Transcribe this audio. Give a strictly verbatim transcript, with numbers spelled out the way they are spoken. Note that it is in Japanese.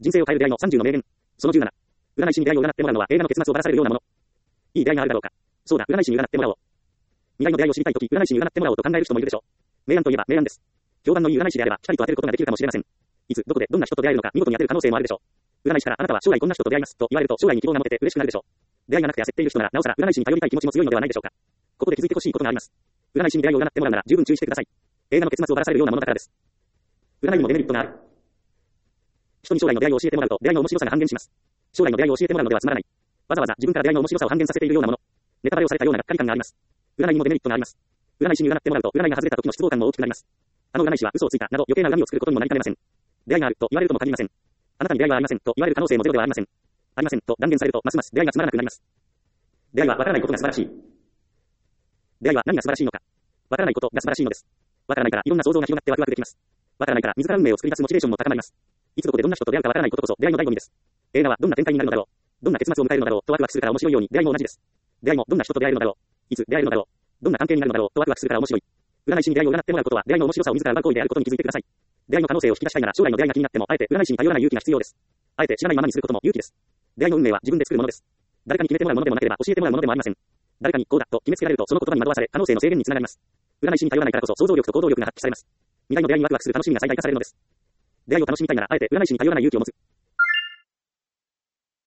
人生を変える出会いのさんじゅうの名言。そのじゅうなな。占い師に出会いを占ってもらうのは映画の結末をばらされるようなもの。いい出会いがあるだろうか。そうだ、占い師に占ってもらおう。未来の出会いを知りたいとき、占い師に占ってもらおうと考える人もいるでしょう。明暗といえば明暗です。評判のいい占い師であれば、ピタリと当てることができるかもしれません。いつ、どこで、どんな人と出会えるのか、見事に当てる可能性もあるでしょう。占い師からあなたは将来こんな人と出会いますと言われると将来に希望が持てて嬉しくなるでしょう。出会いがなくて焦っている人ならなおさら占い師に頼りたい気持ちも強いのではないでしょうか。ここで気づいてほしいことがあります。占い師に出会いを占ってもらうなら十分注意してください。映画の結末をばらされるようなものだからです。占いにもデメリットがある。人に将来の出会いを教えてもらうと出会いの面白さが半減します。将来の出会いを教えてもらうのではつまらない。わざわざ自分から出会いの面白さを半減させているようなもの。ネタバレをされたようながっかり感があります。占いにもデメリットがあります。占い師に占ってもらうと占いが外れた時の失望感も大きくなります。あの占い師は嘘をついたなど余計な恨みを作ることにもなりかねません。出会いがあると言われるとも限りません。あなたに出会いはありませんと言われる可能性もゼロではありません。ありませんと断言されるとますます出会いがつまらなくなります。出会いはわからないことが素晴らしい。出会いは何が素晴らしいのか。わからないことが素晴らしいのです。わからないからいろんな想像が広がってワクワクできます。わからないから自ら運命を作り出すモチベーションも高まります。いつどこでどんな人と出会うかわからないことこそ出会いの醍醐味です。映画はどんな展開になるのだろう。どんな結末を迎えるのだろうとワクワクするから面白いように出会いも同じです。出会いもどんな人と出会えるのだろう。いつ出会えるのだろう。どんな関係になるのだろうとワクワクするから面白い。占い師に出会いを占ってもらうことは出会いの面白さを自ら奪う行為であることに気づいてください。出会いの可能性を引き出したいなら将来の出会いが気になってもあえて占い師に頼らない勇気が必要です。あえて知らないままにすることも勇気です。出会いの運命は自分で作るものです。誰かに決めてもらうものでもなければ教えてもらうものでもありません。誰かにこうだと決めつけられるとその言葉に惑わされ可能性の制限につながります。占い師に頼らないからこそ想像力と行動力が発揮されます。未来の出会いにワクワクする楽しみが最大化されるのです。出会いを楽しみたいならあえて占い師に頼らない勇気を持つ。